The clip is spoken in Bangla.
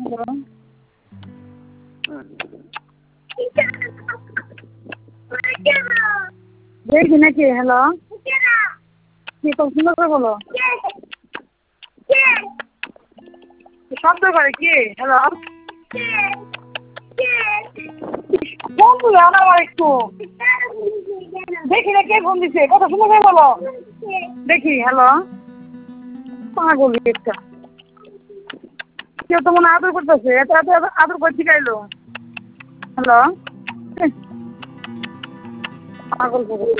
হ্যালো, দেখি নাকি? হ্যালো, কি সুন্দর করে বলো। শব্দ করে কি? হ্যালো, বন্ধু জানো আমার একটু দেখি না কে ফোন দিছে, কথা সুন্দর করে বলো। দেখি। হ্যালো, পাগল একটা, কেউ তো মনে হয় আদর করতেছে, এত এত এত আদর করছি গাইলো। হ্যালো, পাগল করে।